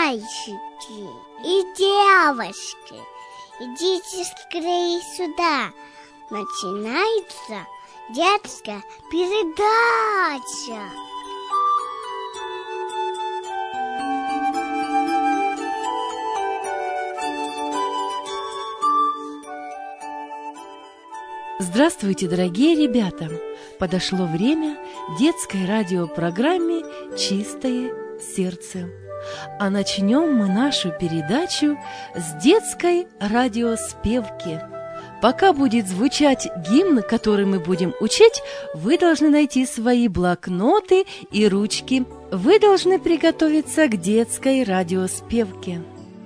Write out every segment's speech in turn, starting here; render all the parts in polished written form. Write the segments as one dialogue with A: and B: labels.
A: Мальчики и девочки, идите скорее сюда. Начинается детская передача.
B: Здравствуйте, дорогие ребята! Подошло время детской радиопрограмме «Чистое сердце». А начнем мы нашу передачу с детской радиоспевки. Пока будет звучать гимн, который мы будем учить, вы должны найти свои блокноты и ручки. Вы должны приготовиться к детской радиоспевке.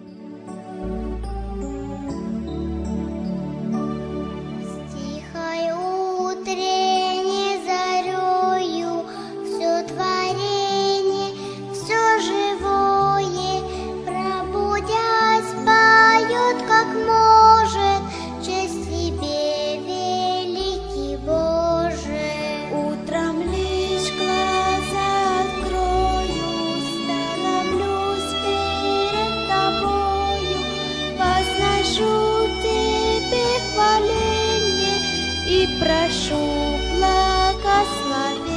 C: Прошу благословения.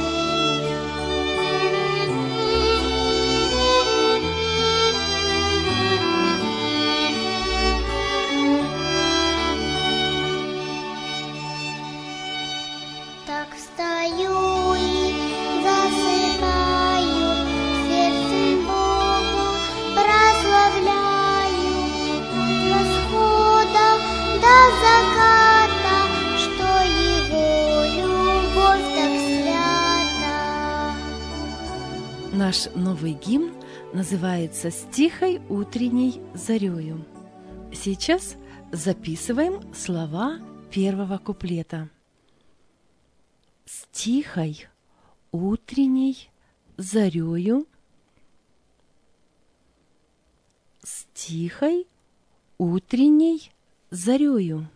A: Так встаю и засыпаю, сердцем Бога прославляю, от восхода до заката.
B: Наш новый гимн называется «С тихой утренней зарею». Сейчас записываем слова первого куплета. С тихой утренней зарею, с тихой утренней зарею.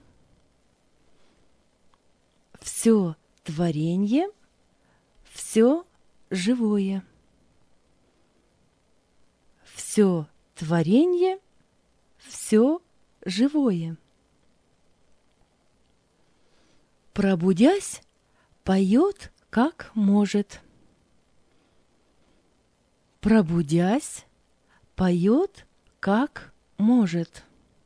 B: Все творенье, все живое. Все творенье, все живое. Пробудясь, поет, как может. Пробудясь, поет, как может.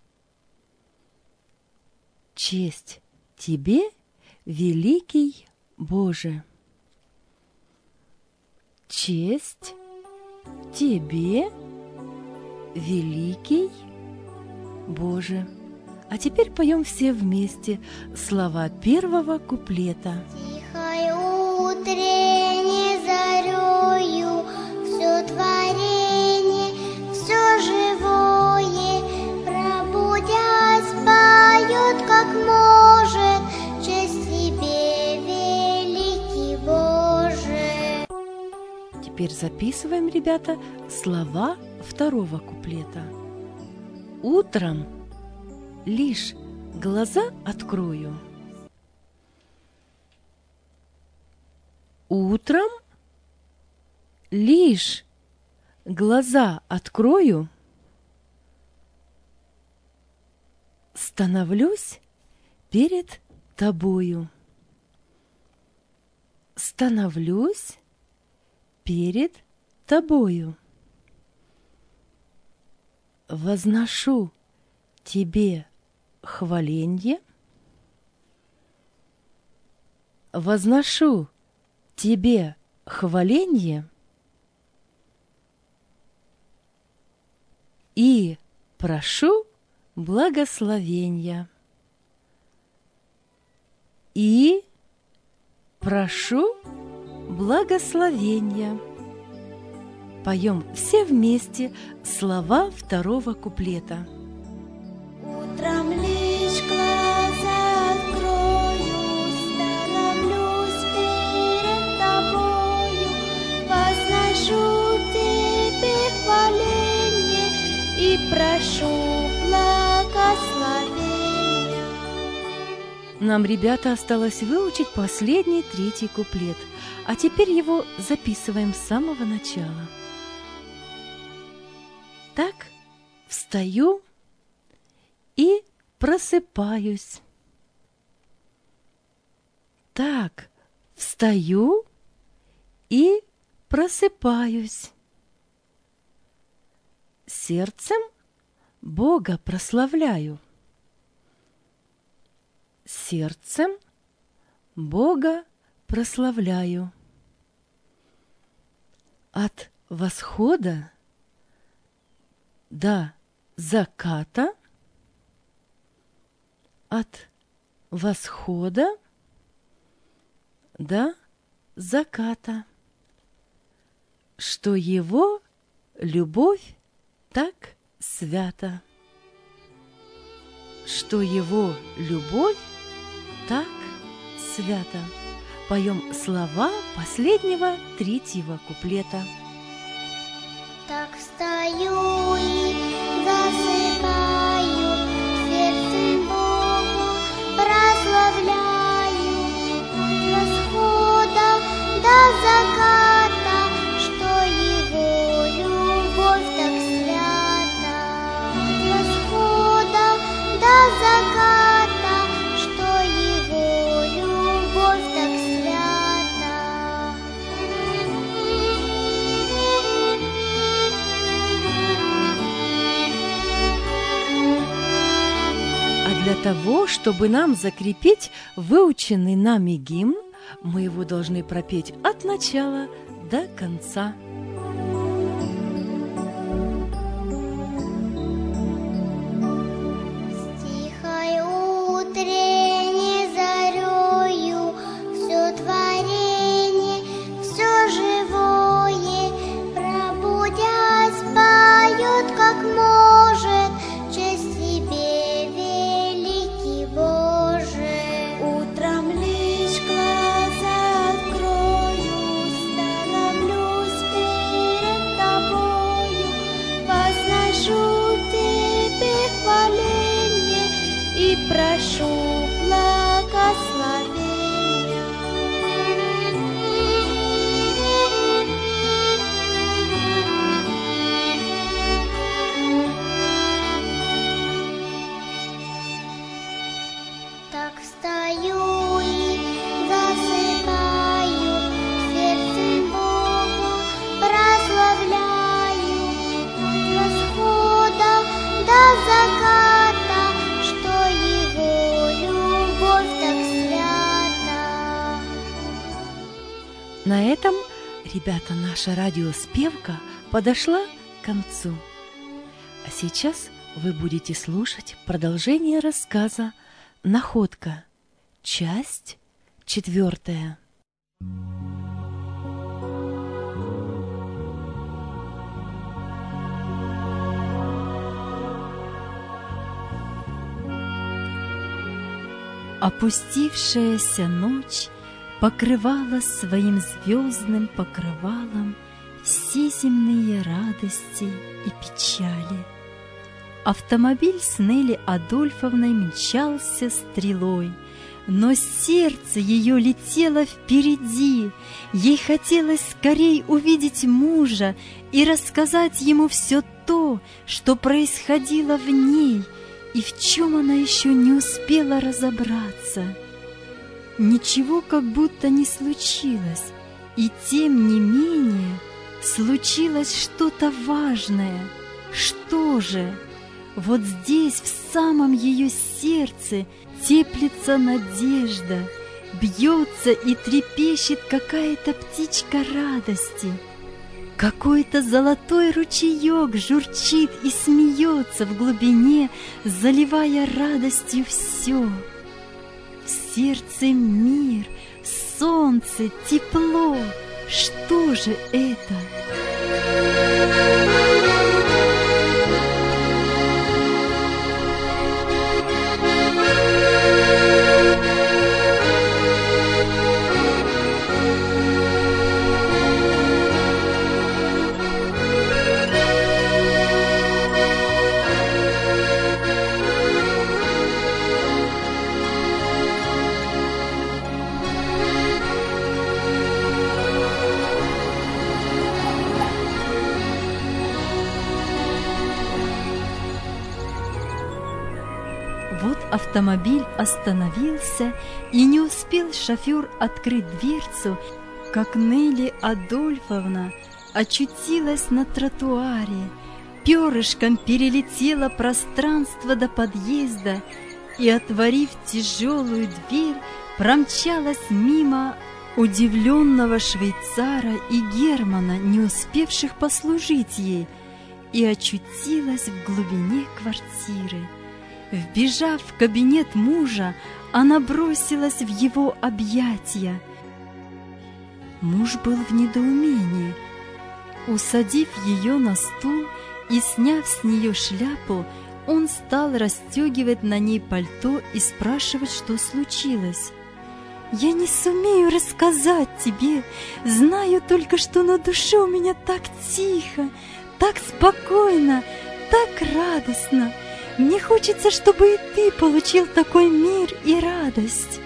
B: Честь тебе, великий Боже. Честь тебе, великий Боже. А теперь поем все вместе слова первого куплета.
A: Тихой утренней зарею все творение, все живое, пробудясь, поет, как может. Честь тебе, великий Боже.
B: Теперь записываем, ребята, слова второго куплета. Утром лишь глаза открою. Утром лишь глаза открою, становлюсь перед тобою. Становлюсь перед тобою. Возношу тебе хваленье, возношу тебе хваленье и прошу благословения. И прошу благословения. Поем все вместе слова второго куплета.
C: Утром лишь глаза открою, становлюсь перед тобою, возношу тебе хваленье и прошу благословения.
B: Нам, ребята, осталось выучить последний третий куплет, а теперь его записываем с самого начала. Так, встаю и просыпаюсь. Так, встаю и просыпаюсь. Сердцем Бога прославляю. Сердцем Бога прославляю. От восхода до заката, от восхода до заката, что Его любовь так свята, что Его любовь так свята. Поем слова последнего 3-го куплета.
A: Так встаю и засыпаю, сердцем Бога прославляю. От восхода до заката, что Его любовь так свята. От восхода до заката, что Его любовь так свята.
B: А для того, чтобы нам закрепить выученный нами гимн, мы его должны пропеть от начала до конца.
A: Тихой утренней зарею все творение, все живое, пробудясь, поет, как может, честь тебе, великий Боже.
C: Утром лишь глаза открою, становлюсь перед тобою, возношу тебе хваление и прошу благословения.
A: Так встаю и засыпаю, сердцем Бога прославляю. От восхода до заката, что Его любовь так свята.
B: На этом, ребята, наша радиоспевка подошла к концу. А сейчас вы будете слушать продолжение рассказа «Находка», часть 4. Опустившаяся ночь покрывала своим звездным покрывалом все земные радости и печали. Автомобиль с Нелли Адольфовной мчался стрелой, но сердце ее летело впереди. Ей хотелось скорей увидеть мужа и рассказать ему все то, что происходило в ней и в чем она еще не успела разобраться. Ничего как будто не случилось, и тем не менее случилось что-то важное. Что же? Вот здесь, в самом ее сердце, теплится надежда, бьется и трепещет какая-то птичка радости. Какой-то золотой ручеек журчит и смеется в глубине, заливая радостью все. В сердце мир, солнце, тепло. Что же это?
D: автомобиль остановился, и не успел шофер открыть дверцу, как Нелли Адольфовна очутилась на тротуаре, перышком перелетела пространство до подъезда и, отворив тяжелую дверь, промчалась мимо удивленного швейцара и Германа, не успевших послужить ей, и очутилась в глубине квартиры. Вбежав в кабинет мужа, она бросилась в его объятия. Муж был в недоумении. Усадив ее на стул и сняв с нее шляпу, он стал расстегивать на ней пальто и спрашивать, что случилось. «Я не сумею рассказать тебе, знаю только, что на душе у меня так тихо, так спокойно, так радостно. Мне хочется, чтобы и ты получил такой мир и радость».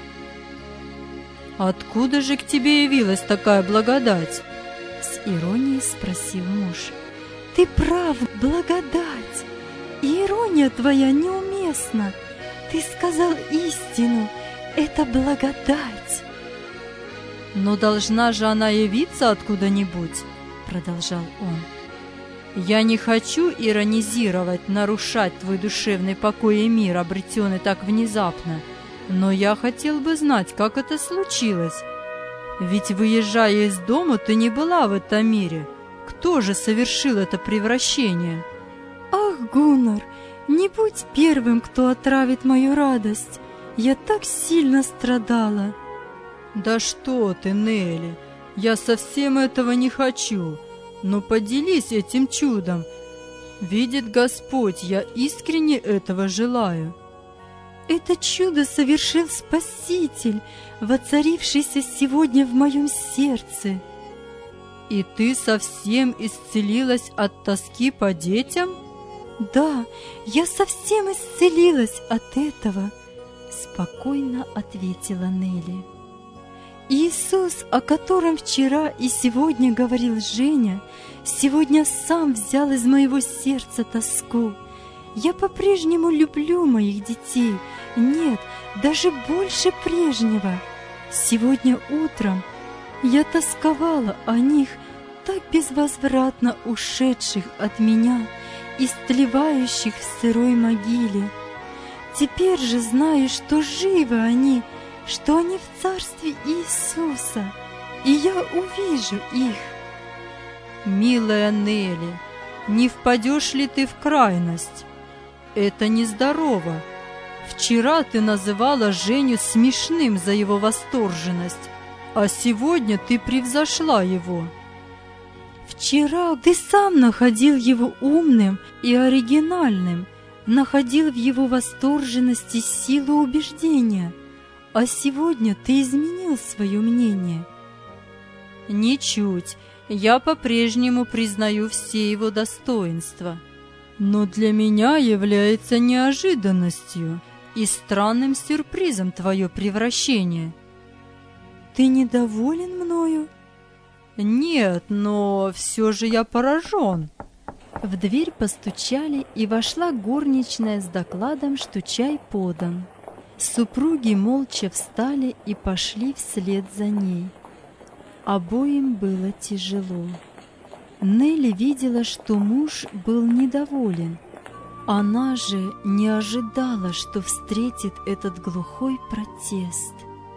E: «Откуда же к тебе явилась такая благодать?»
D: — с иронией спросил муж. «Ты прав, благодать, и ирония твоя неуместна. Ты сказал истину, это благодать».
E: «Но должна же она явиться откуда-нибудь», — продолжал он. «Я не хочу иронизировать, нарушать твой душевный покой и мир, обретенный так внезапно, но я хотел бы знать, как это случилось. Ведь, выезжая из дома, ты не была в этом мире. Кто же совершил это превращение?»
D: «Ах, Гуннар, не будь первым, кто отравит мою радость. Я так сильно страдала».
E: «Да что ты, Нелли, я совсем этого не хочу. Но поделись этим чудом. Видит Господь, я искренне этого желаю».
D: «Это чудо совершил Спаситель, воцарившийся сегодня в моем сердце».
E: «И ты совсем исцелилась от тоски по детям?»
D: «Да, я совсем исцелилась от этого», — спокойно ответила Нелли. «Иисус, о котором вчера и сегодня говорил Женя, сегодня сам взял из моего сердца тоску. Я по-прежнему люблю моих детей, нет, даже больше прежнего. Сегодня утром я тосковала о них, так безвозвратно ушедших от меня, истлевающих в сырой могиле. Теперь же знаю, что живы они, что они в царстве Иисуса, и я увижу их».
E: «Милая Нелли, не впадешь ли ты в крайность? Это нездорово. Вчера ты называла Женю смешным за его восторженность, а сегодня ты превзошла его».
D: «Вчера ты сам находил его умным и оригинальным, находил в его восторженности силу убеждения, а сегодня ты изменил свое мнение».
E: «Ничуть, я по-прежнему признаю все его достоинства, но для меня является неожиданностью и странным сюрпризом твое превращение».
D: «Ты недоволен мною?»
E: «Нет, но все же я поражен».
D: В дверь постучали, и вошла горничная с докладом, что чай подан. Супруги молча встали и пошли вслед за ней. Обоим было тяжело. Нелли видела, что муж был недоволен. Она же не ожидала, что встретит этот глухой протест.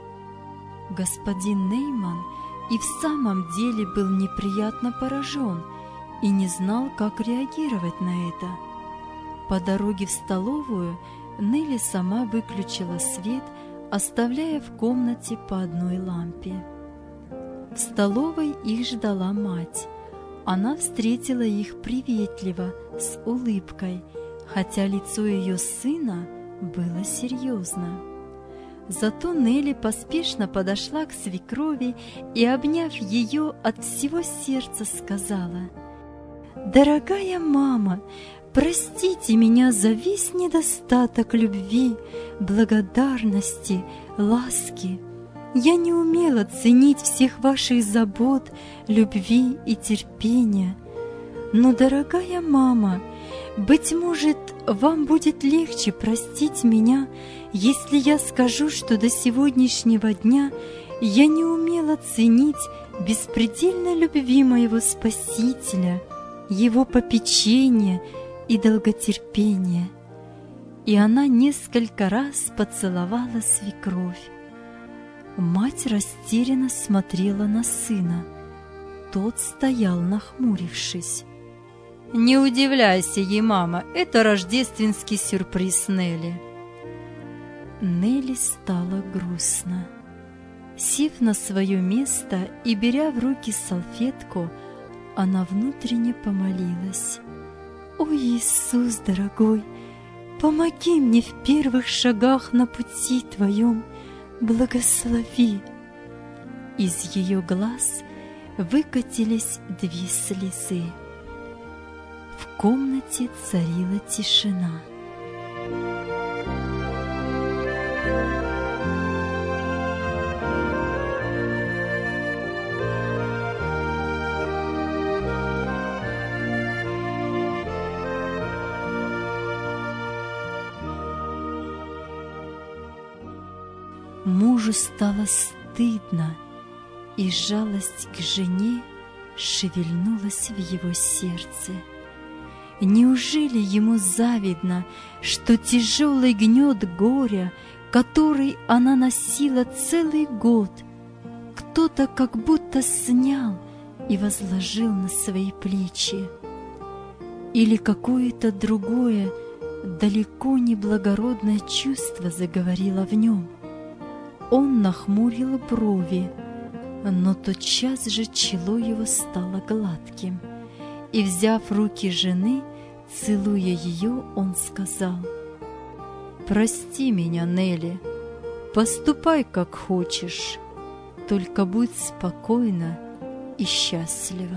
D: Господин Нейман и в самом деле был неприятно поражен и не знал, как реагировать на это. По дороге в столовую Нелли сама выключила свет, оставляя в комнате по одной лампе. В столовой их ждала мать. Она встретила их приветливо, с улыбкой, хотя лицо ее сына было серьезно. Зато Нелли поспешно подошла к свекрови и, обняв ее, от всего сердца сказала: «Дорогая мама, простите меня за весь недостаток любви, благодарности, ласки. Я не умела ценить всех ваших забот, любви и терпения. Но, дорогая мама, Быть может, вам будет легче простить меня, если я скажу, что до сегодняшнего дня я не умела ценить беспредельной любви моего Спасителя, Его попечения и долготерпения. И она несколько раз поцеловала свекровь. Мать растерянно смотрела на сына. Тот стоял, нахмурившись.
E: Не удивляйся ей, мама, это рождественский сюрприз Нелли.
D: Нелли стало грустно. Сев на свое место и беря в руки салфетку, она внутренне помолилась. «О, Иисус, дорогой, помоги мне в первых шагах на пути Твоем, благослови!» Из ее глаз выкатились 2 слезы. В комнате царила тишина. Мужу стало стыдно, и жалость к жене шевельнулась в его сердце. Неужели ему завидно, что тяжелый гнет горя, который она носила целый год, кто-то как будто снял и возложил на свои плечи? Или какое-то другое, далеко не благородное чувство заговорило в нем? Он нахмурил брови, но тотчас же чело его стало гладким, и, взяв руки жены, целуя ее, он сказал: «Прости меня, Нелли, поступай, как хочешь, только будь спокойна и счастлива».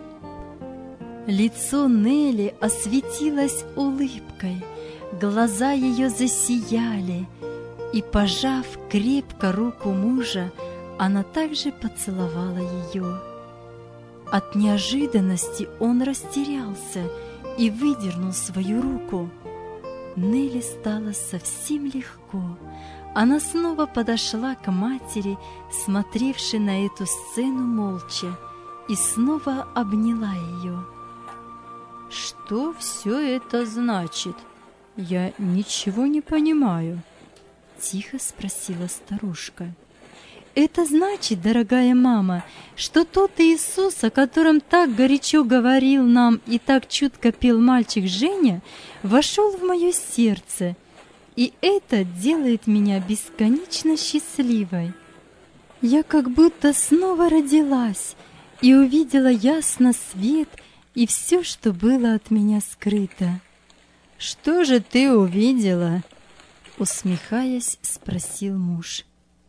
D: Лицо Нелли осветилось улыбкой, глаза ее засияли, и, пожав крепко руку мужа, она также поцеловала ее. От неожиданности он растерялся и выдернул свою руку. Нелли стало совсем легко. Она снова подошла к матери, смотревшей на эту сцену молча, и снова обняла ее.
E: «Что все это значит? Я ничего не понимаю», — тихо спросила старушка.
D: «Это значит, дорогая мама, что тот Иисус, о котором так горячо говорил нам и так чутко пел мальчик Женя, вошел в мое сердце, и это делает меня бесконечно счастливой. Я как будто снова родилась и увидела ясно свет и все, что было от меня скрыто».
E: «Что же ты увидела?»
D: — усмехаясь, спросил муж.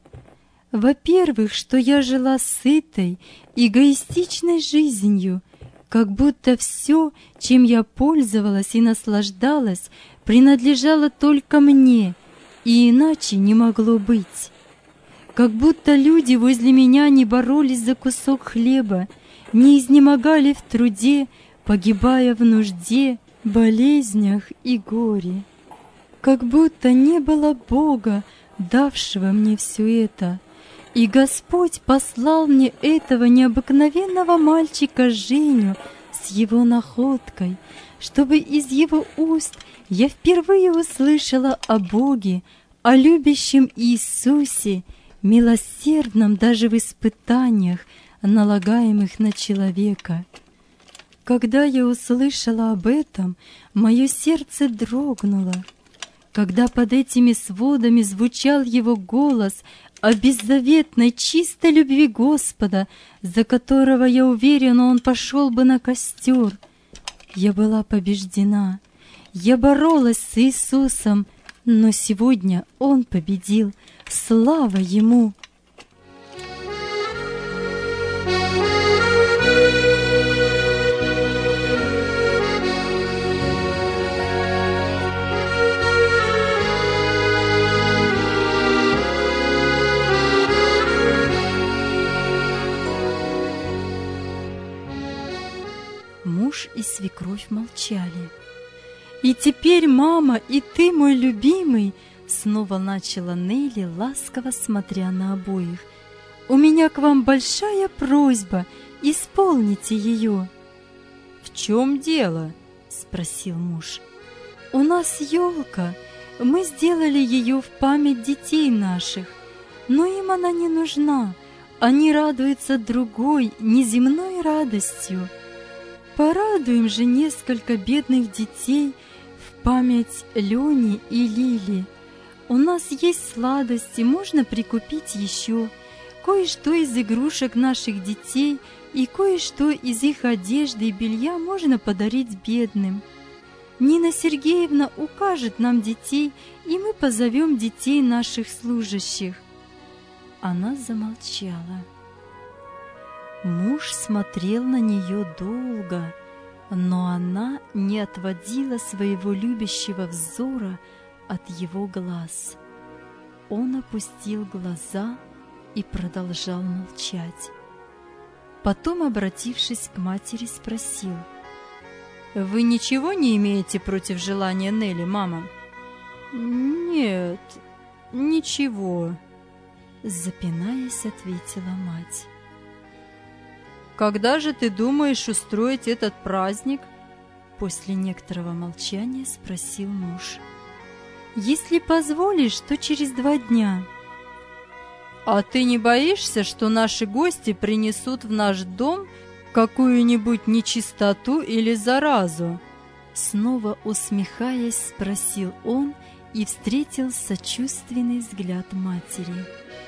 D: «Во-первых, что я жила сытой, эгоистичной жизнью, как будто все, чем я пользовалась и наслаждалась, принадлежало только мне, и иначе не могло быть. Как будто люди возле меня не боролись за кусок хлеба, не изнемогали в труде, погибая в нужде, болезнях и горе. Как будто не было Бога, давшего мне все это. И Господь послал мне этого необыкновенного мальчика Женю с его находкой, чтобы из его уст я впервые услышала о Боге, о любящем Иисусе, милосердном даже в испытаниях, налагаемых на человека. Когда я услышала об этом, мое сердце дрогнуло. Когда под этими сводами звучал его голос о беззаветной, чистой любви Господа, за которого, я уверена, он пошел бы на костер, я была побеждена. Я боролась с Иисусом, но сегодня он победил. Слава Ему! Муж и свекровь молчали. И теперь, мама, и ты, мой любимый, снова начала Нелли, ласково смотря на обоих. У меня к вам большая просьба, исполните ее.
E: В чем дело?
D: Спросил муж. У нас елка, мы сделали ее в память детей наших, но им она не нужна, они радуются другой, неземной радостью. Порадуем же несколько бедных детей в память Лени и Лили. У нас есть сладости, можно прикупить еще, кое-что из игрушек наших детей и кое-что из их одежды и белья можно подарить бедным. Нина Сергеевна укажет нам детей, и мы позовем детей наших служащих. Она замолчала. Муж смотрел на нее долго, но она не отводила своего любящего взора от его глаз. Он опустил глаза и продолжал молчать. Потом, обратившись к матери, спросил:
E: «Вы ничего не имеете против желания Нелли, мама?»
D: «Нет, ничего», — запинаясь, ответила мать.
E: «Когда же ты думаешь устроить этот праздник?»
D: После некоторого молчания спросил муж. «Если позволишь, то через 2 дня».
E: «А ты не боишься, что наши гости принесут в наш дом какую-нибудь нечистоту или заразу?»
D: Снова усмехаясь, спросил он и встретил сочувственный взгляд матери.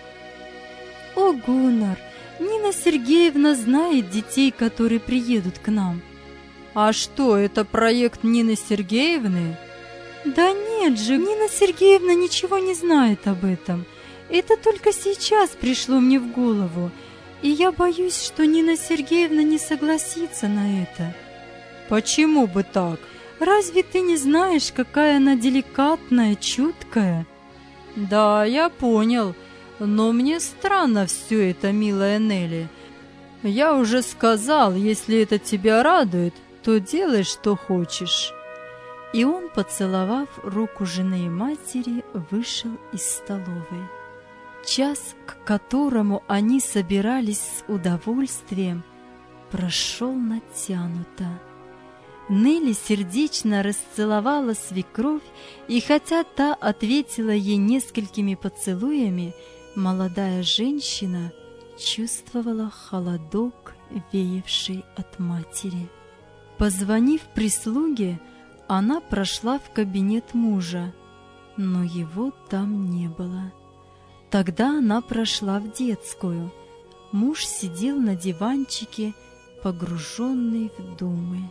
D: «О, Гуннар, Нина Сергеевна знает детей, которые приедут к нам».
E: «А что, это проект Нины Сергеевны?»
D: «Да нет же, Нина Сергеевна ничего не знает об этом. Это только сейчас пришло мне в голову, и я боюсь, что Нина Сергеевна не согласится на это».
E: «Почему бы так?
D: Разве ты не знаешь, какая она деликатная, чуткая?»
E: «Да, я понял, но мне странно все это, милая Нелли. Я уже сказал, если это тебя радует, то делай, что хочешь».
D: И он, поцеловав руку жены и матери, вышел из столовой. Час, к которому они собирались с удовольствием, прошел натянуто. Нелли сердечно расцеловала свекровь, и хотя та ответила ей несколькими поцелуями, молодая женщина чувствовала холодок, веявший от матери. Позвонив прислуге, она прошла в кабинет мужа, но его там не было. Тогда она прошла в детскую. Муж сидел на диванчике, погруженный в думы.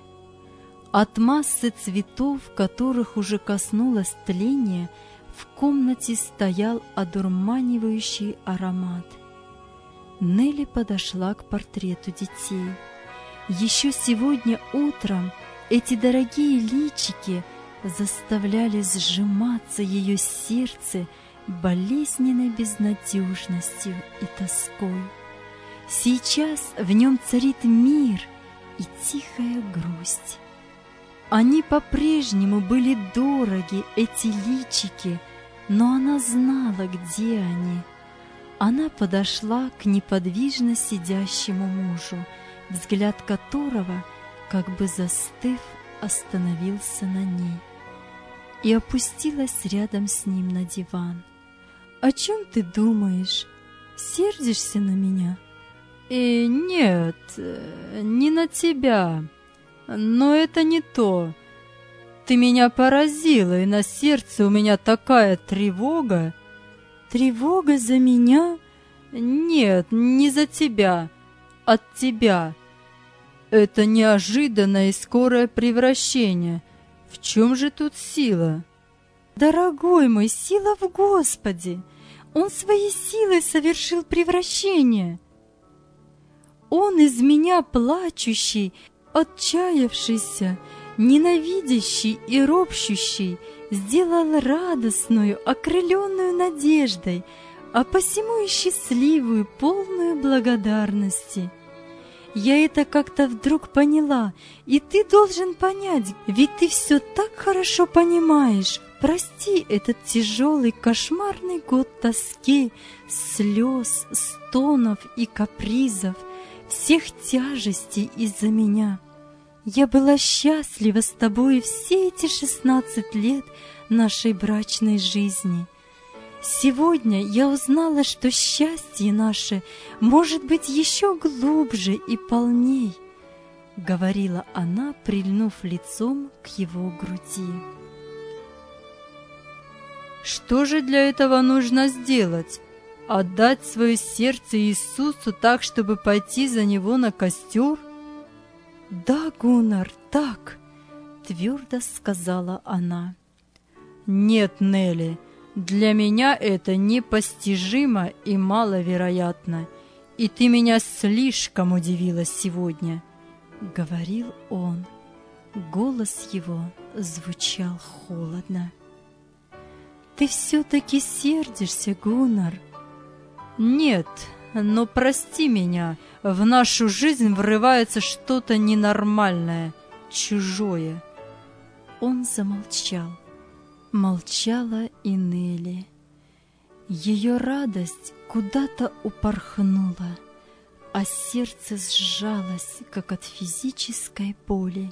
D: От массы цветов, которых уже коснулось тление, в комнате стоял одурманивающий аромат. Нелли подошла к портрету детей. Еще сегодня утром эти дорогие личики заставляли сжиматься ее сердце болезненной безнадежностью и тоской. Сейчас в нем царит мир и тихая грусть. Они по-прежнему были дороги, эти личики, но она знала, где они. Она подошла к неподвижно сидящему мужу, взгляд которого, как бы застыв, остановился на ней, и опустилась рядом с ним на диван. «О чем ты думаешь? Сердишься на меня?»
E: «Нет, не на тебя. Но это не то. Ты меня поразила, и на сердце у меня такая тревога».
D: «Тревога за меня?»
E: «Нет, не за тебя, от тебя. Это неожиданное и скорое превращение. В чем же тут сила?»
D: «Дорогой мой, сила в Господе! Он своей силой совершил превращение. Он из меня плачущий, отчаявшийся, ненавидящий и ропщущий сделал радостную, окрыленную надеждой, а посему и счастливую, полную благодарности. Я это как-то вдруг поняла, и ты должен понять, ведь ты все так хорошо понимаешь. Прости этот тяжелый, кошмарный год тоски, слез, стонов и капризов, всех тяжестей из-за меня. Я была счастлива с тобой все эти 16 лет нашей брачной жизни. Сегодня я узнала, что счастье наше может быть еще глубже и полней, говорила она, прильнув лицом к его груди.
E: Что же для этого нужно сделать? Отдать свое сердце Иисусу так, чтобы пойти за Него на костер?
D: Да, Гуннар, так, твердо сказала она.
E: Нет, Нелли, для меня это непостижимо и маловероятно, и ты меня слишком удивила сегодня,
D: говорил он. Голос его звучал холодно. Ты все-таки сердишься, Гуннар?
E: Нет, но прости меня, в нашу жизнь врывается что-то ненормальное, чужое.
D: Он замолчал. Молчала и Нелли. Ее радость куда-то упорхнула, а сердце сжалось, как от физической боли.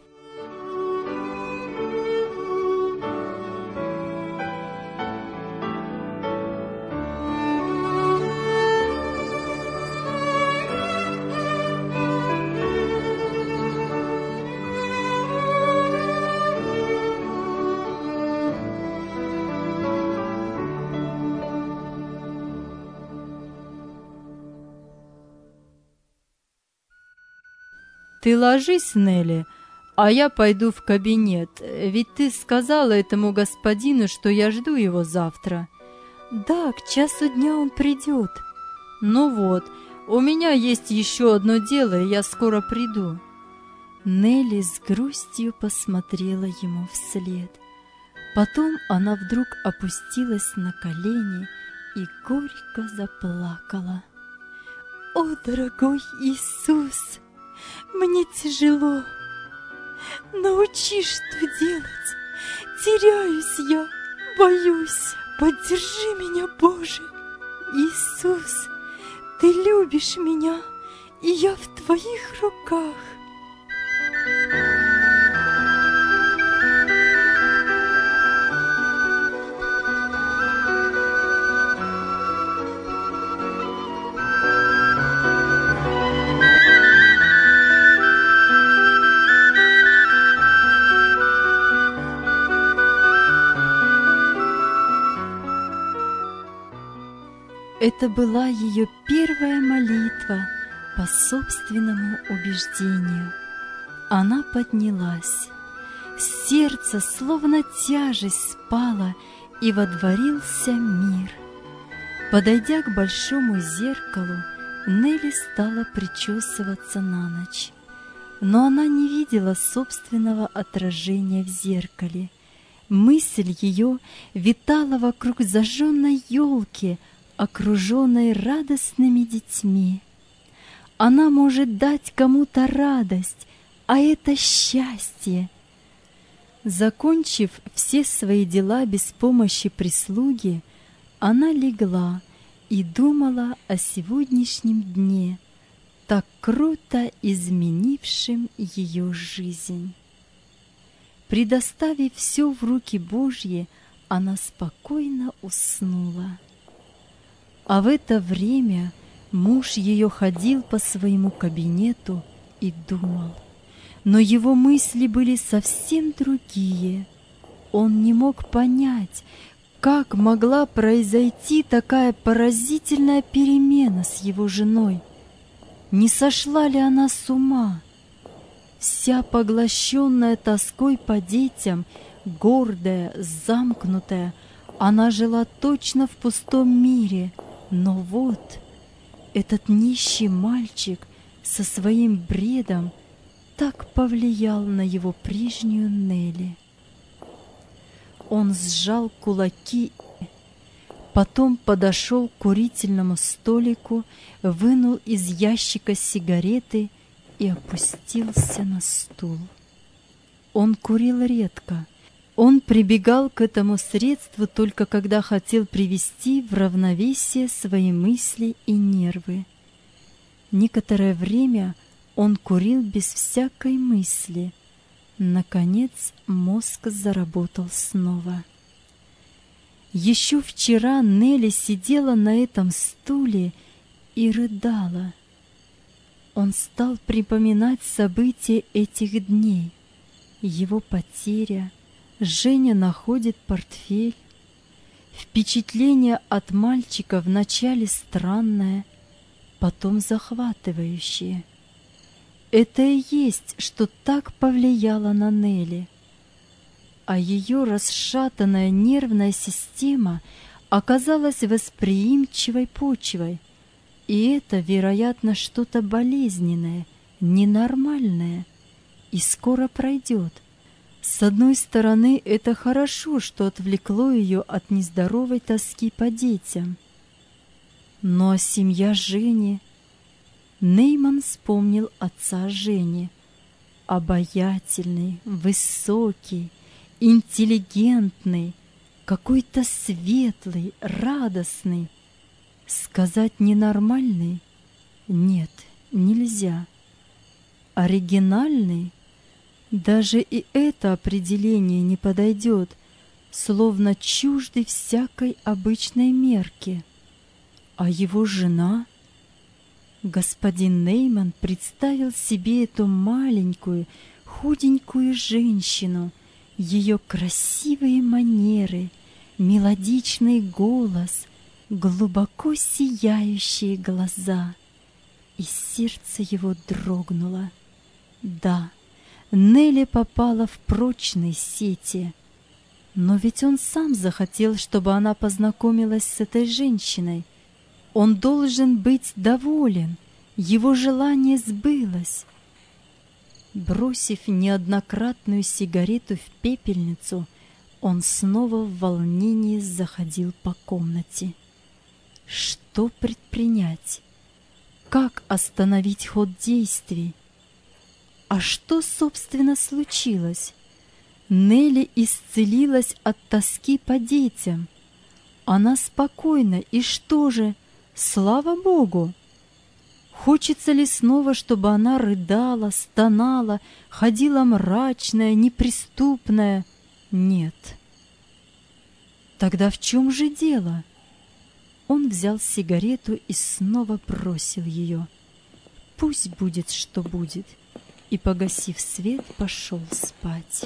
E: Ты ложись, Нелли, а я пойду в кабинет, ведь ты сказала этому господину, что я жду его завтра.
D: Да, к часу дня он придет.
E: Ну вот, у меня есть еще одно дело, и я скоро приду.
D: Нелли с грустью посмотрела ему вслед. Потом она вдруг опустилась на колени и горько заплакала. «О, дорогой Иисус! Мне тяжело. Научи, что делать. Теряюсь я, боюсь. Поддержи меня, Боже. Иисус, Ты любишь меня, и я в Твоих руках». Это была ее первая молитва по собственному убеждению. Она поднялась. С сердца словно тяжесть спала, и водворился мир. Подойдя к большому зеркалу, Нелли стала причесываться на ночь. Но она не видела собственного отражения в зеркале. Мысль ее витала вокруг зажженной елки, окруженной радостными детьми. Она может дать кому-то радость, а это счастье. Закончив все свои дела без помощи прислуги, она легла и думала о сегодняшнем дне, так круто изменившем ее жизнь. Предоставив все в руки Божьи, она спокойно уснула. А в это время муж ее ходил по своему кабинету и думал. Но его мысли были совсем другие. Он не мог понять, как могла произойти такая поразительная перемена с его женой. Не сошла ли она с ума? Вся поглощенная тоской по детям, гордая, замкнутая, она жила точно в пустом мире. Но вот этот нищий мальчик со своим бредом так повлиял на его прежнюю Нелли. Он сжал кулаки. Потом подошел к курительному столику, вынул из ящика сигареты и опустился на стул. Он курил редко. Он прибегал к этому средству только когда хотел привести в равновесие свои мысли и нервы. Некоторое время он курил без всякой мысли. Наконец мозг заработал снова. Еще вчера Нелли сидела на этом стуле и рыдала. Он стал припоминать события этих дней. Его потеря, Женя находит портфель. Впечатление от мальчика вначале странное, потом захватывающее. Это и есть, что так повлияло на Нелли. А ее расшатанная нервная система оказалась восприимчивой почвой, и это, вероятно, что-то болезненное, ненормальное, и скоро пройдет. С одной стороны, это хорошо, что отвлекло ее от нездоровой тоски по детям. Но семья Жени... Нейман вспомнил отца Жени. Обаятельный, высокий, интеллигентный, какой-то светлый, радостный. Сказать ненормальный? Нет, нельзя. Оригинальный? Даже и это определение не подойдет, словно чуждый всякой обычной мерки. А его жена? Господин Нейман представил себе эту маленькую, худенькую женщину, ее красивые манеры, мелодичный голос, глубоко сияющие глаза, и сердце его дрогнуло. Да, Нелли попала в прочные сети, но ведь он сам захотел, чтобы она познакомилась с этой женщиной. Он должен быть доволен, его желание сбылось. Бросив неоднократную сигарету в пепельницу, он снова в волнении заходил по комнате. Что предпринять? Как остановить ход действий? А что, собственно, случилось? Нелли исцелилась от тоски по детям. Она спокойна, и что же? Слава Богу! Хочется ли снова, чтобы она рыдала, стонала, ходила мрачная, неприступная? Нет. Тогда в чем же дело? Он взял сигарету и снова бросил ее. Пусть будет, что будет. И, погасив свет, пошел спать.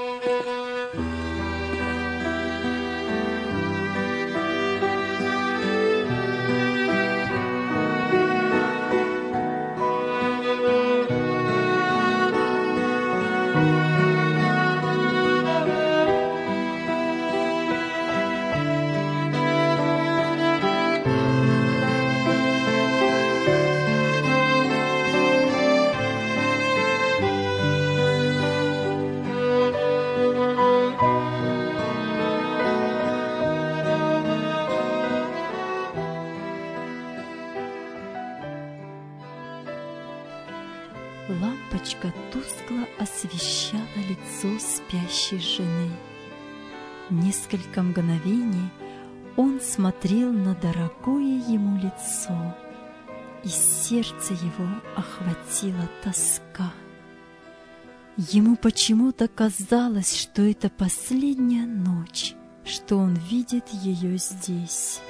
D: Лампочка тускло освещала лицо спящей жены. Несколько мгновений он смотрел на дорогое ему лицо, и сердце его охватила тоска. Ему почему-то казалось, что это последняя ночь, что он видит ее здесь.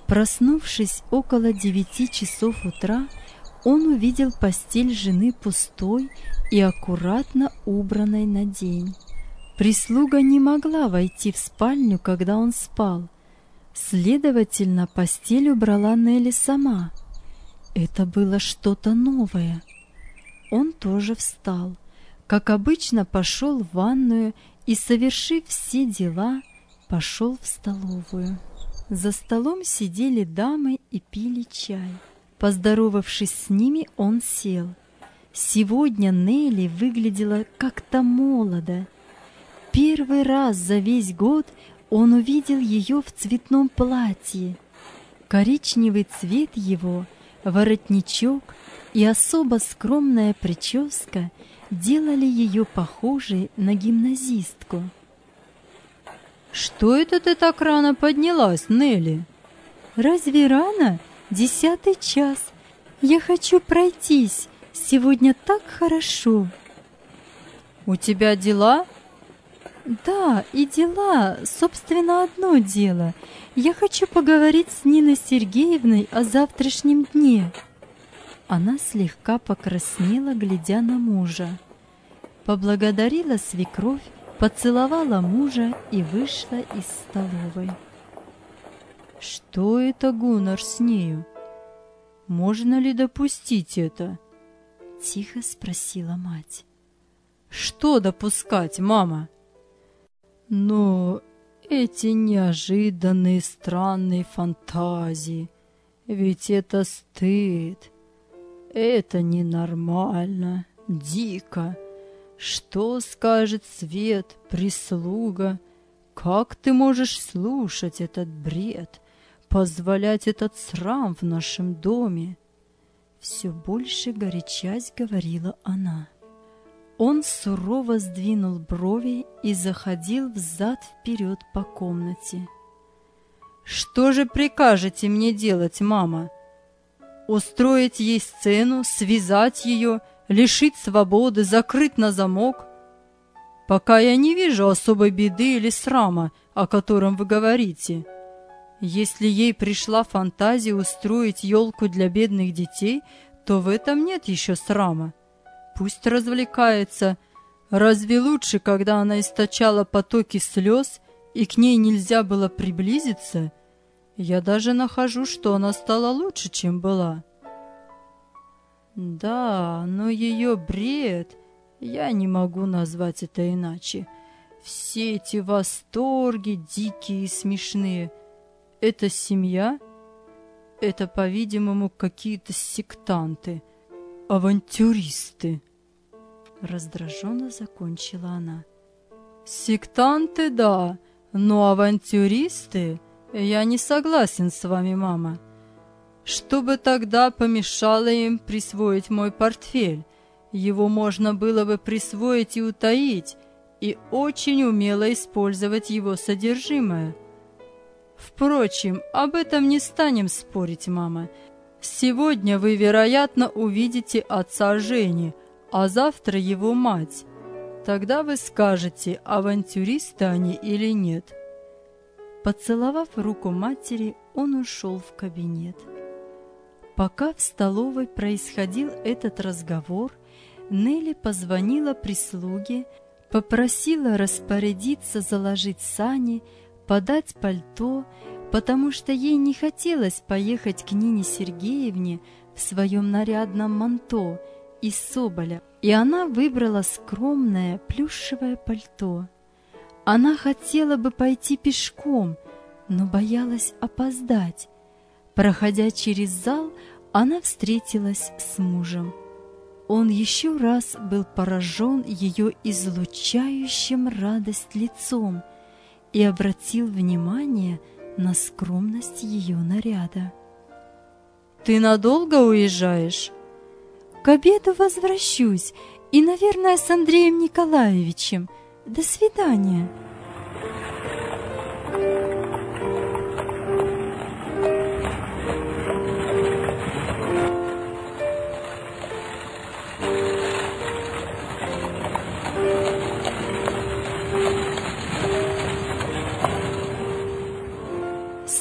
D: Проснувшись около 9 часов утра, он увидел постель жены пустой и аккуратно убранной на день. Прислуга не могла войти в спальню, когда он спал. Следовательно, постель убрала Нелли сама. Это было что-то новое. Он тоже встал. Как обычно, пошел в ванную и, совершив все дела, пошел в столовую. За столом сидели дамы и пили чай. Поздоровавшись с ними, он сел. Сегодня Нелли выглядела как-то молодо. Первый раз за весь год он увидел ее в цветном платье. Коричневый цвет его, воротничок и особо скромная прическа делали ее похожей на гимназистку.
E: «Что это ты так рано поднялась, Нелли?»
D: «Разве рано? 10-й час. Я хочу пройтись. Сегодня так хорошо».
E: «У тебя дела?»
D: «Да, и дела. Собственно, одно дело. Я хочу поговорить с Ниной Сергеевной о завтрашнем дне». Она слегка покраснела, глядя на мужа. Поблагодарила свекровь, поцеловала мужа и вышла из столовой.
E: «Что это, Гуннар, с нею? Можно ли допустить это?»
D: — тихо спросила мать.
E: «Что допускать, мама?» «Но эти неожиданные странные фантазии, ведь это стыд, это ненормально, дико. Что скажет свет, прислуга? Как ты можешь слушать этот бред, позволять этот срам в нашем доме?»
D: Все больше горячась говорила она. Он сурово сдвинул брови и заходил взад-вперед по комнате.
E: «Что же прикажете мне делать, мама? Устроить ей сцену, связать ее, лишить свободы, закрыть на замок? Пока я не вижу особой беды или срама, о котором вы говорите. Если ей пришла фантазия устроить елку для бедных детей, то в этом нет еще срама. Пусть развлекается. Разве лучше, когда она источала потоки слез, и к ней нельзя было приблизиться? Я даже нахожу, что она стала лучше, чем была». «Да, но ее бред, я не могу назвать это иначе. Все эти восторги дикие и смешные. Это семья? Это, по-видимому, какие-то сектанты, авантюристы».
D: Раздраженно закончила она.
E: «Сектанты, да, но авантюристы? Я не согласен с вами, мама. Что бы тогда помешало им присвоить мой портфель? Его можно было бы присвоить и утаить, и очень умело использовать его содержимое. Впрочем, об этом не станем спорить, мама. Сегодня вы, вероятно, увидите отца Жени, а завтра его мать. Тогда вы скажете, авантюристы они или нет».
D: Поцеловав руку матери, он ушел в кабинет. Пока в столовой происходил этот разговор, Нелли позвонила прислуге, попросила распорядиться заложить сани, подать пальто, потому что ей не хотелось поехать к Нине Сергеевне в своем нарядном манто из соболя, и она выбрала скромное плюшевое пальто. Она хотела бы пойти пешком, но боялась опоздать. Проходя через зал, она встретилась с мужем. Он еще раз был поражен ее излучающим радость лицом и обратил внимание на скромность ее наряда.
E: «Ты надолго уезжаешь?»
D: «К обеду возвращусь, и, наверное, с Андреем Николаевичем. До свидания».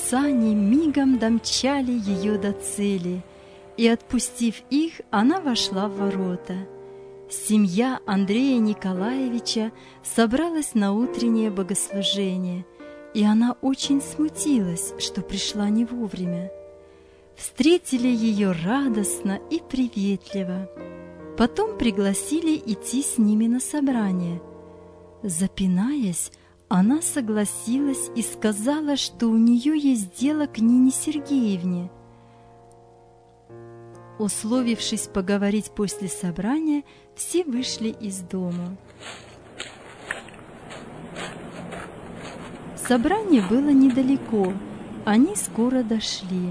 D: сани мигом домчали ее до цели, и, отпустив их, она вошла в ворота. Семья Андрея Николаевича собралась на утреннее богослужение, и она очень смутилась, что пришла не вовремя. Встретили ее радостно и приветливо. Потом пригласили идти с ними на собрание. Запинаясь, она согласилась и сказала, что у нее есть дело к Нине Сергеевне. Условившись поговорить после собрания, все вышли из дома. Собрание было недалеко, они скоро дошли.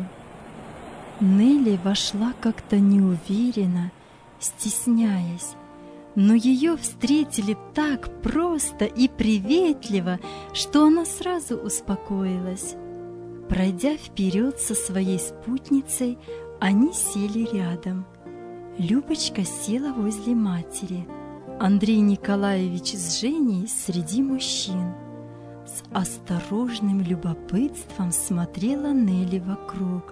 D: Нелли вошла как-то неуверенно, стесняясь, но ее встретили так просто и приветливо, что она сразу успокоилась. Пройдя вперед со своей спутницей, они сели рядом. Любочка села возле матери, Андрей Николаевич с Женей среди мужчин. С осторожным любопытством смотрела Нелли вокруг.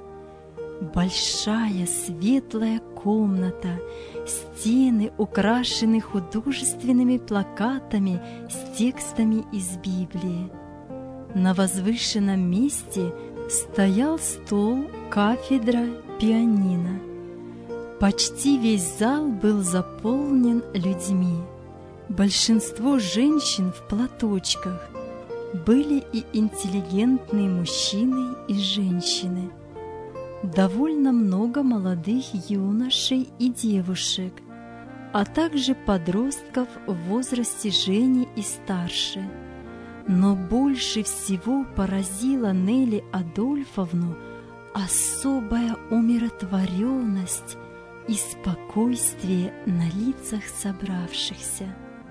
D: Большая светлая комната, стены украшены художественными плакатами с текстами из Библии. На возвышенном месте стоял стол, кафедра, пианино. Почти весь зал был заполнен людьми. Большинство женщин в платочках. Были и интеллигентные мужчины и женщины. Довольно много молодых юношей и девушек, а также подростков в возрасте Жени и старше. Но больше всего поразила Нелли Адольфовну особая умиротворенность и спокойствие на лицах собравшихся.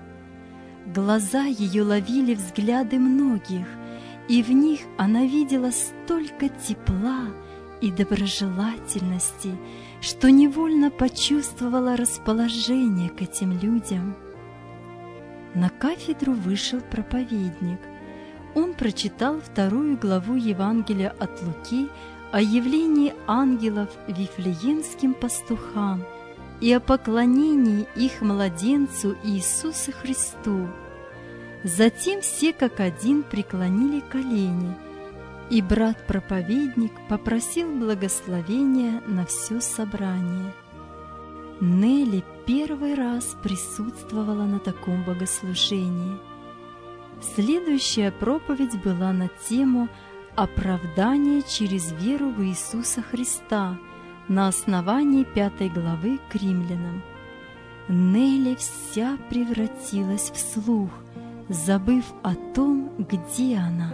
D: Глаза ее ловили взгляды многих, и в них она видела столько тепла и доброжелательности, что невольно почувствовала расположение к этим людям. На кафедру вышел проповедник. Он прочитал 2 главу Евангелия от Луки о явлении ангелов вифлеемским пастухам и о поклонении их младенцу Иисусу Христу. Затем все как один преклонили колени, и брат-проповедник попросил благословения на все собрание. Нелли первый раз присутствовала на таком богослужении. Следующая проповедь была на тему «Оправдание через веру в Иисуса Христа» на основании 5 главы к Римлянам. Нелли вся превратилась в слух, забыв о том, где она.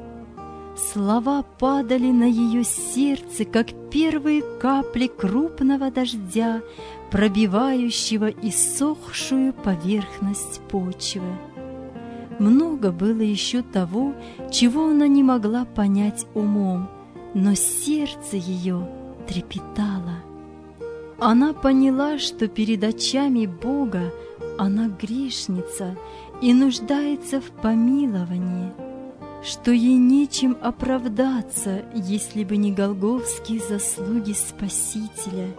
D: Слова падали на ее сердце, как первые капли крупного дождя, пробивающего иссохшую поверхность почвы. Много было еще того, чего она не могла понять умом, но сердце ее трепетало. Она поняла, что перед очами Бога она грешница и нуждается в помиловании, что ей нечем оправдаться, если бы не голгофские заслуги Спасителя.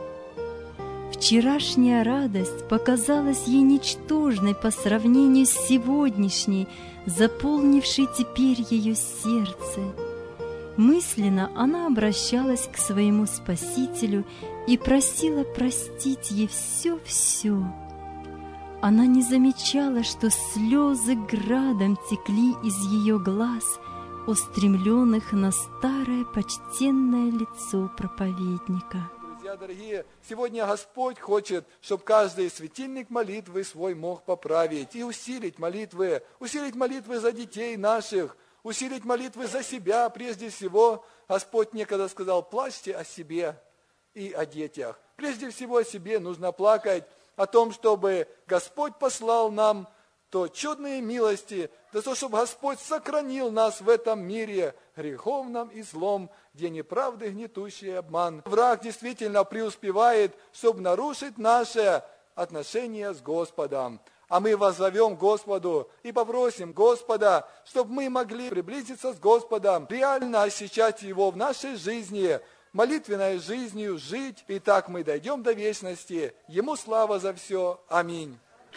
D: Вчерашняя радость показалась ей ничтожной по сравнению с сегодняшней, заполнившей теперь ее сердце. Мысленно она обращалась к своему Спасителю и просила простить ей все-все. Она не замечала, что слезы градом текли из ее глаз, устремленных на старое почтенное лицо проповедника.
F: Друзья дорогие, сегодня Господь хочет, чтобы каждый светильник молитвы свой мог поправить и усилить молитвы за детей наших, усилить молитвы за себя прежде всего. Господь некогда сказал: плачьте о себе и о детях. Прежде всего о себе нужно плакать, о том, чтобы Господь послал нам то чудные милости, за то, чтобы Господь сохранил нас в этом мире греховном и злом, где неправды, гнетущий обман. Враг действительно преуспевает, чтобы нарушить наше отношение с Господом. А мы воззовем Господу и попросим Господа, чтобы мы могли приблизиться с Господом, реально ощущать Его в нашей жизни, молитвенной жизнью жить. И так мы дойдем до вечности. Ему слава за все. Аминь.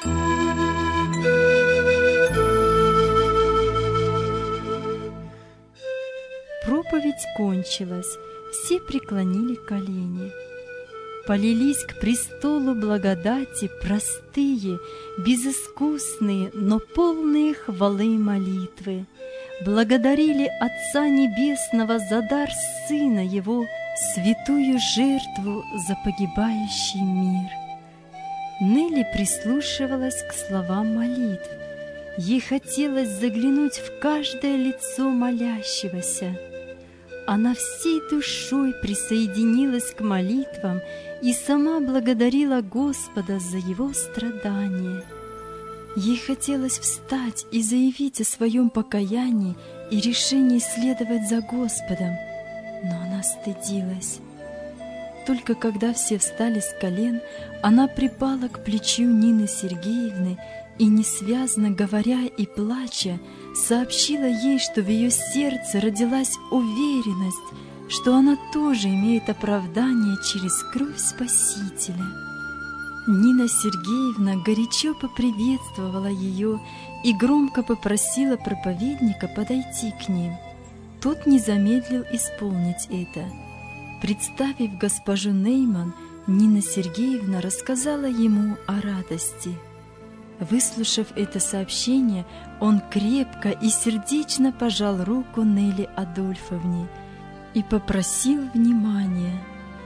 D: Проповедь кончилась, все преклонили колени. Полились к престолу благодати простые, безыскусные, но полные хвалы молитвы. Благодарили Отца Небесного за дар Сына Его, святую жертву за погибающий мир. Нелли прислушивалась к словам молитв. Ей хотелось заглянуть в каждое лицо молящегося. Она всей душой присоединилась к молитвам и сама благодарила Господа за Его страдания. Ей хотелось встать и заявить о своем покаянии и решении следовать за Господом, но она стыдилась. Только когда все встали с колен, она припала к плечу Нины Сергеевны и, несвязно говоря и плача, сообщила ей, что в ее сердце родилась уверенность, что она тоже имеет оправдание через кровь Спасителя. Нина Сергеевна горячо поприветствовала ее и громко попросила проповедника подойти к ним. Тот не замедлил исполнить это. Представив госпожу Нейман, Нина Сергеевна рассказала ему о радости. Выслушав это сообщение, он крепко и сердечно пожал руку Нелли Адольфовне и попросил внимания.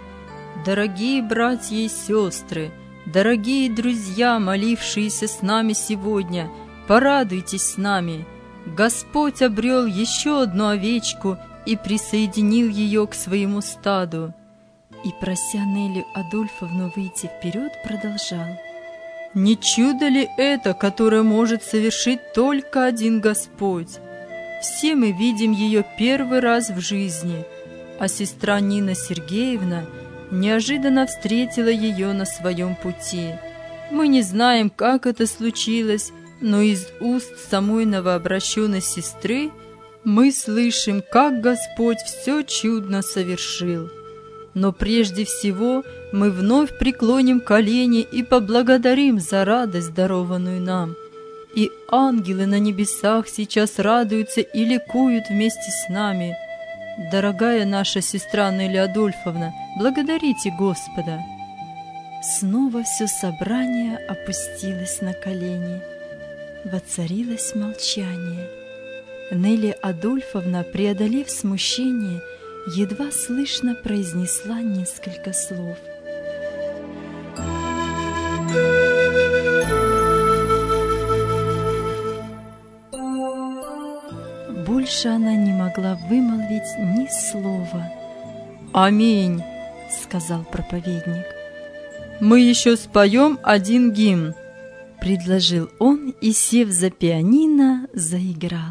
E: Дорогие братья и сестры, дорогие друзья, молившиеся с нами сегодня, порадуйтесь с нами. Господь обрел еще одну овечку и присоединил ее к своему стаду.
D: И, прося Нелли Адольфовну выйти вперед, продолжал.
E: Не чудо ли это, которое может совершить только один Господь? Все мы видим ее первый раз в жизни, а сестра Нина Сергеевна неожиданно встретила ее на своем пути. Мы не знаем, как это случилось, но из уст самой новообращенной сестры мы слышим, как Господь все чудно совершил. Но прежде всего мы вновь преклоним колени и поблагодарим за радость, дарованную нам. И ангелы на небесах сейчас радуются и ликуют вместе с нами. Дорогая наша сестра Нелли Адольфовна, благодарите Господа.
D: Снова все собрание опустилось на колени. Воцарилось молчание. Нелли Адольфовна, преодолев смущение, едва слышно произнесла несколько слов. Больше она не могла вымолвить ни слова.
E: «Аминь»,
D: — сказал проповедник.
E: «Мы еще споем один гимн»,
D: — предложил он и, сев за пианино, заиграл.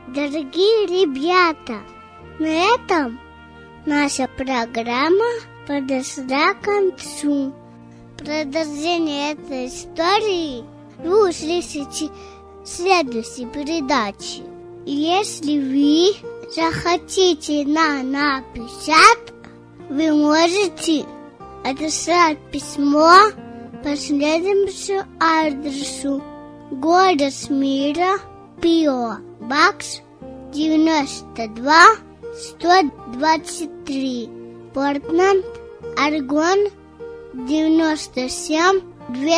A: Дорогие ребята, на этом наша программа подошла к концу. Продолжение этой истории вы услышите в следующей передаче. И если вы захотите нам написать, вы можете отослать письмо по следующему адресу: Город Мира, P.O. Box 92 123, Портленд, Орегон 97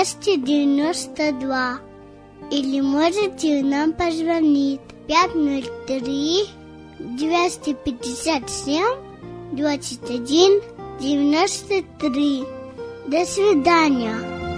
A: 292. Или можете нам позвонить 503 257 21 93. До свидания.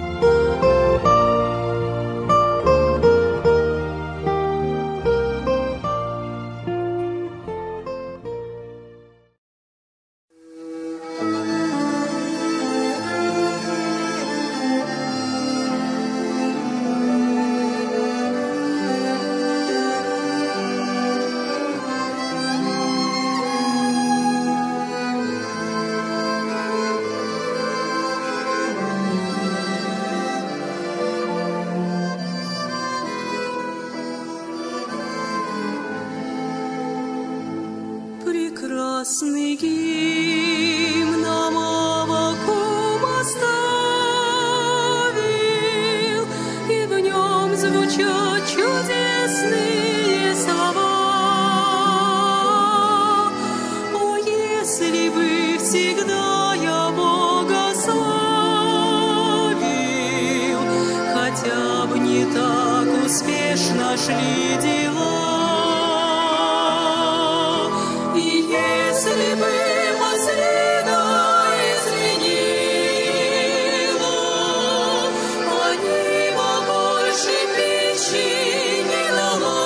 G: Прекрасный гимн нам Аввакум оставил, и в нем звучат чудесные слова. О, если бы всегда я Бога славил, хотя бы не так успешно шли дела. Если бы маслина изменила, Анива больше пищи не дала.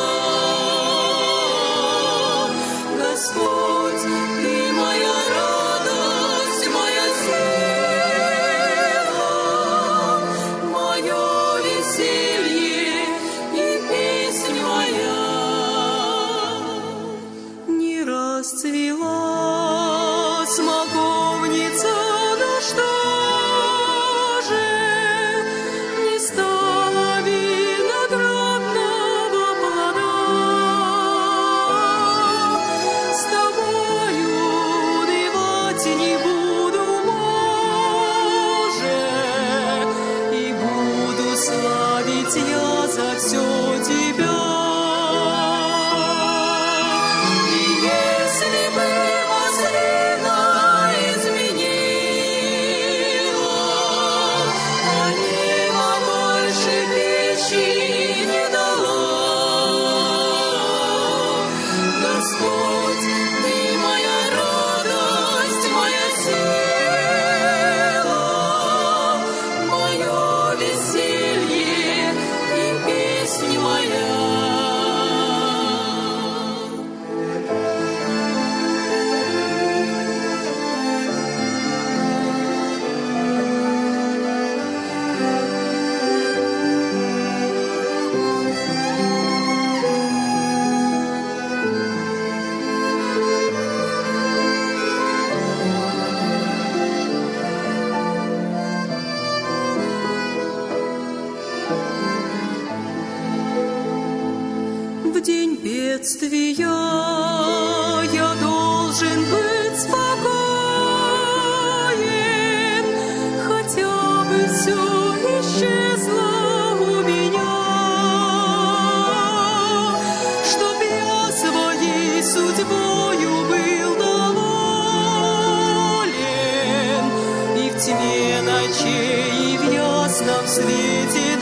G: Господь, Ты моя радость, моя сила, мое веселье и песнь моя. Не расцвела смоковница, ну что же, не стало виноградного плода. С тобою унывать не буду, Боже, и буду славить я за все Тебя. В день бедствия я должен быть спокоен, хотя бы все исчезло у меня, чтоб я своей судьбою был доволен, и в тьме ночей, и в ясном свете